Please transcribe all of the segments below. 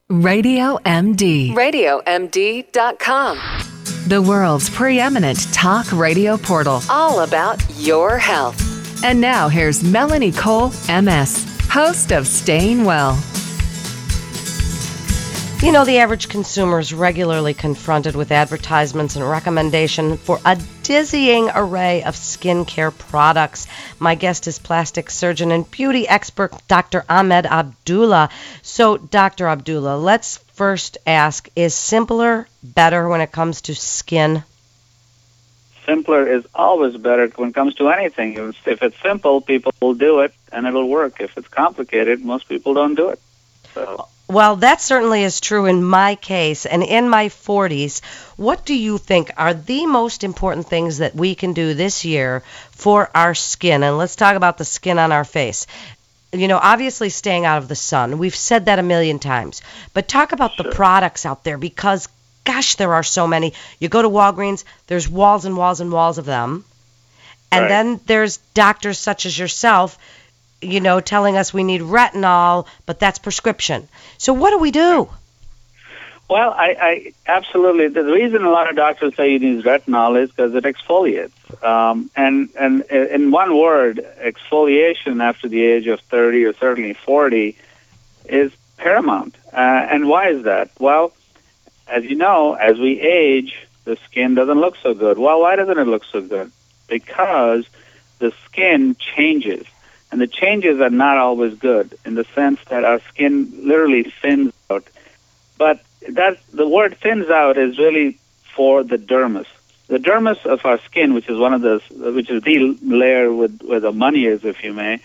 Radio MD. RadioMD.com. The world's preeminent talk radio portal. All about your health. And now here's Melanie Cole, MS, host of Staying Well. You know, the average consumer is regularly confronted with advertisements and recommendation for a dizzying array of skincare products. My guest is plastic surgeon and beauty expert Dr. Ahmed Abdullah. So, Dr. Abdullah, let's first ask, is simpler better when it comes to skin? Simpler is always better when it comes to anything. If it's simple, people will do it and it'll work. If it's complicated, most people don't do it. So. Well, that certainly is true in my case. And in my 40s, what do you think are the most important things that we can do this year for our skin? And let's talk about the skin on our face. You know, obviously staying out of the sun. We've said that a million times. But talk about the products out there because, gosh, there are so many. You go to Walgreens, there's walls and walls and walls of them. And then there's doctors such as yourself, you know, telling us we need retinol, but that's prescription. So what do we do? Well, I absolutely. The reason a lot of doctors say you need retinol is because it exfoliates. And in one word, exfoliation after the age of 30 or certainly 40 is paramount. And why is that? Well, as you know, as we age, the skin doesn't look so good. Well, why doesn't it look so good? Because the skin changes. And the changes are not always good in the sense that our skin literally thins out. But the word thins out is really for the dermis. The dermis of our skin, which is the layer where the money is, if you may,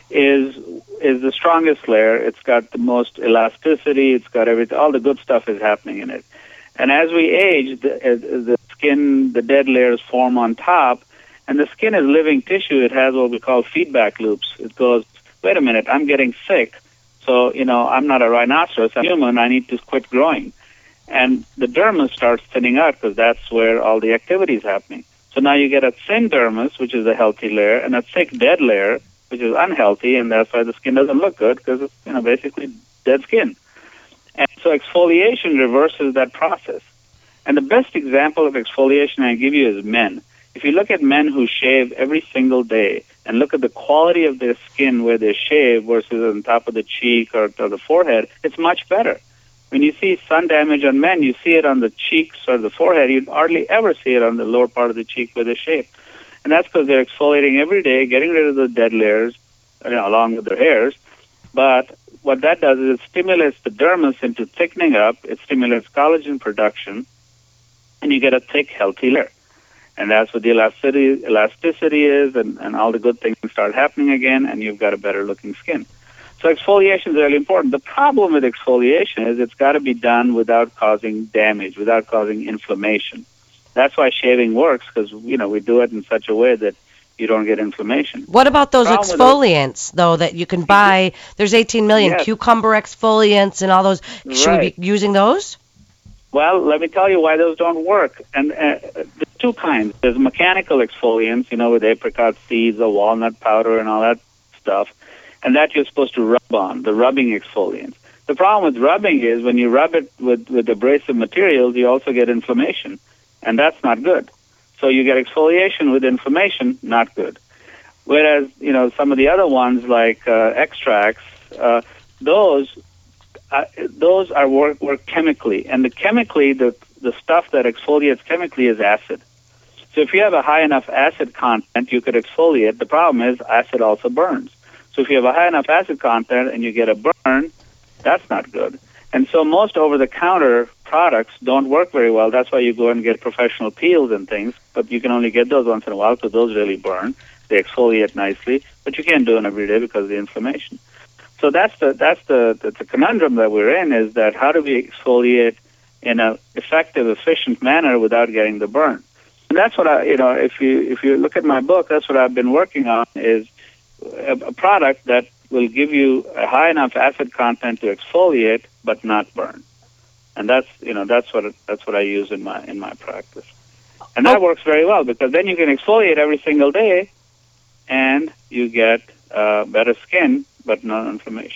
is the strongest layer. It's got the most elasticity. It's got everything. All the good stuff is happening in it. And as we age, the skin, the dead layers form on top. And the skin is living tissue. It has what we call feedback loops. It goes, wait a minute, I'm getting sick. So, you know, I'm not a rhinoceros. I'm human. I need to quit growing. And the dermis starts thinning out because that's where all the activity is happening. So now you get a thin dermis, which is a healthy layer, and a thick dead layer, which is unhealthy, and that's why the skin doesn't look good because it's, you know, basically dead skin. And so exfoliation reverses that process. And the best example of exfoliation I give you is men. If you look at men who shave every single day and look at the quality of their skin where they shave versus on top of the cheek or the forehead, it's much better. When you see sun damage on men, you see it on the cheeks or the forehead. You hardly ever see it on the lower part of the cheek where they shave. And that's because they're exfoliating every day, getting rid of the dead layers, you know, along with their hairs. But what that does is it stimulates the dermis into thickening up. It stimulates collagen production, and you get a thick, healthy layer. And that's what the elasticity is, and all the good things start happening again, and you've got a better-looking skin. So exfoliation is really important. The problem with exfoliation is it's got to be done without causing damage, without causing inflammation. That's why shaving works, because, you know, we do it in such a way that you don't get inflammation. What about those exfoliants, though, that you can buy? There's 18 million cucumber exfoliants and all those. Should we be using those? Well, let me tell you why those don't work. And there's two kinds. There's mechanical exfoliants, you know, with apricot seeds or walnut powder and all that stuff, and that you're supposed to rub on, the rubbing exfoliants. The problem with rubbing is when you rub it with abrasive materials, you also get inflammation, and that's not good. So you get exfoliation with inflammation, not good. Whereas, you know, some of the other ones like extracts, those are work chemically, and the stuff that exfoliates chemically is acid. So if you have a high enough acid content, you could exfoliate. The problem is acid also burns. So if you have a high enough acid content and you get a burn, that's not good. And so most over-the-counter products don't work very well. That's why you go and get professional peels and things, but you can only get those once in a while because those really burn. They exfoliate nicely, but you can't do them every day because of the inflammation. So that's the conundrum that we're in, is that how do we exfoliate in an effective, efficient manner without getting the burn? And that's what if you look at my book, that's what I've been working on, is a product that will give you a high enough acid content to exfoliate but not burn. And that's what I use in my practice. And that works very well because then you can exfoliate every single day and you get better skin but no inflammation.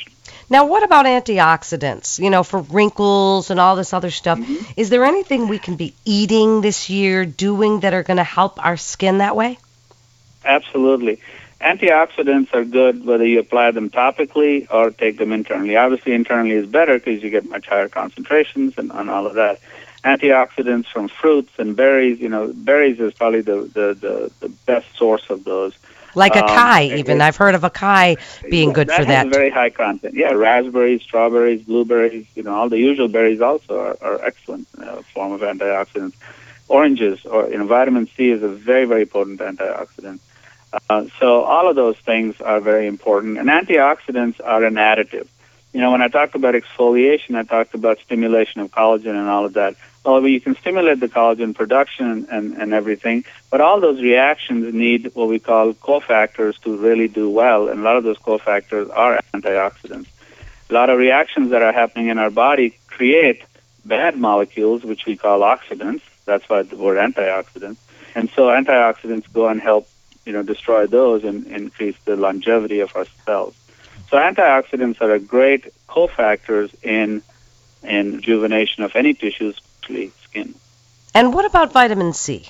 Now, what about antioxidants? For wrinkles and all this other stuff. Is there anything we can be eating this year, doing that are going to help our skin that way? Absolutely. Antioxidants are good whether you apply them topically or take them internally. Obviously, internally is better because you get much higher concentrations and all of that. Antioxidants from fruits and berries, berries is probably the best source of those. Like acai, even. I've heard of acai being good for that. That has a very high content. Yeah, raspberries, strawberries, blueberries, all the usual berries also are excellent form of antioxidants. Oranges, or vitamin C is a very, very potent antioxidant. So all of those things are very important. And antioxidants are an additive. When I talked about exfoliation, I talked about stimulation of collagen and all of that. Well, you can stimulate the collagen production and everything, but all those reactions need what we call cofactors to really do well, and a lot of those cofactors are antioxidants. A lot of reactions that are happening in our body create bad molecules, which we call oxidants. That's why the word antioxidant. And so antioxidants go and help, destroy those and increase the longevity of our cells. So antioxidants are a great cofactors in rejuvenation of any tissues, especially skin. And what about vitamin C?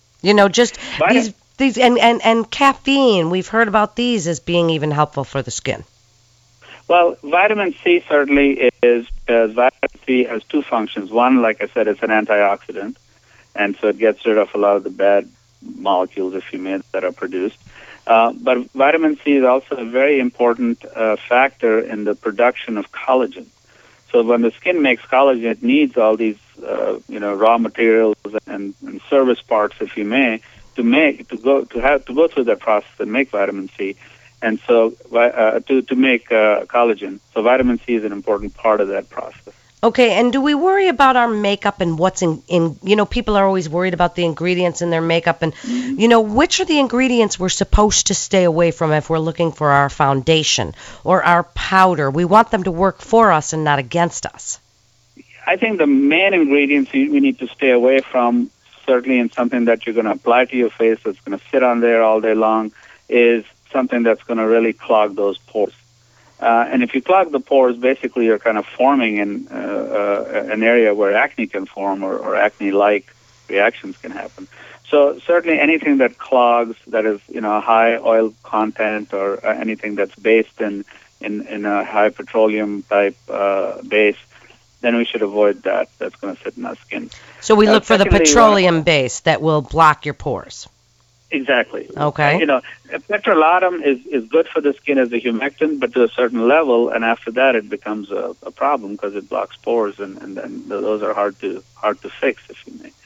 These and caffeine. We've heard about these as being even helpful for the skin. Well, vitamin C certainly is, because vitamin C has two functions. One, like I said, it's an antioxidant, and so it gets rid of a lot of the bad molecules, if you may, that are produced. But vitamin C is also a very important factor in the production of collagen. So when the skin makes collagen, it needs all these, raw materials and service parts, if you may, to go through that process and make vitamin C, and so to make collagen. So vitamin C is an important part of that process. Okay, and do we worry about our makeup and what's in people are always worried about the ingredients in their makeup, and, which are the ingredients we're supposed to stay away from if we're looking for our foundation or our powder? We want them to work for us and not against us. I think the main ingredients we need to stay away from, certainly in something that you're going to apply to your face that's going to sit on there all day long, is something that's going to really clog those pores. And if you clog the pores, basically you're kind of forming in an area where acne can form or acne-like reactions can happen. So certainly anything that clogs, that is, high oil content or anything that's based in a high petroleum type base, then we should avoid that. That's going to sit in our skin. So we look for the petroleum base that will block your pores. Exactly. Okay. Petrolatum is good for the skin as a humectant, but to a certain level, and after that it becomes a problem because it blocks pores, and then those are hard to fix, if you may.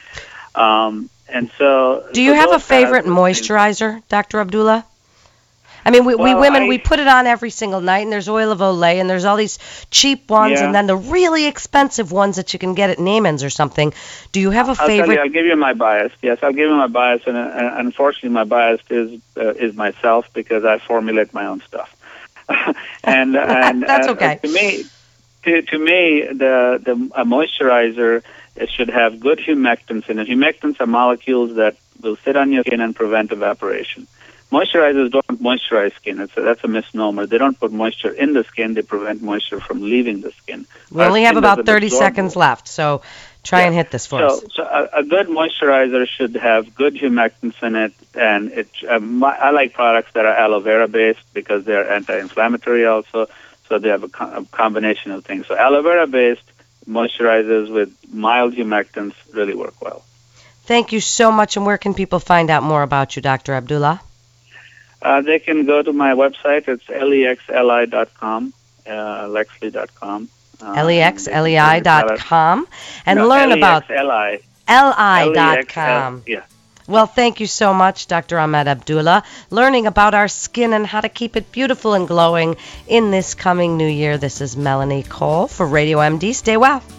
And so. Do you have a favorite moisturizer, Dr. Abdullah? I mean, we women, we put it on every single night, and there's oil of Olay, and there's all these cheap ones, and then the really expensive ones that you can get at Neiman's or something. Do you have a favorite? I'll give you my bias. Yes, I'll give you my bias, and unfortunately my bias is myself, because I formulate my own stuff. and That's okay. To me, a moisturizer should have good humectants in it. Humectants are molecules that will sit on your skin and prevent evaporation. Moisturizers don't moisturize skin. That's a misnomer. They don't put moisture in the skin. They prevent moisture from leaving the skin. We only have about 30 seconds left, so try and hit this for us. So a good moisturizer should have good humectants in it, and I like products that are aloe vera based because they're anti-inflammatory also. So they have a combination of things. So aloe vera based moisturizers with mild humectants really work well. Thank you so much. And where can people find out more about you, Dr. Abdullah? They can go to my website. It's lexli.com, lexli.com. lexli.com, and learn about li.com. Yeah. Well, thank you so much, Dr. Ahmed Abdullah, learning about our skin and how to keep it beautiful and glowing in this coming new year. This is Melanie Cole for Radio MD. Stay well.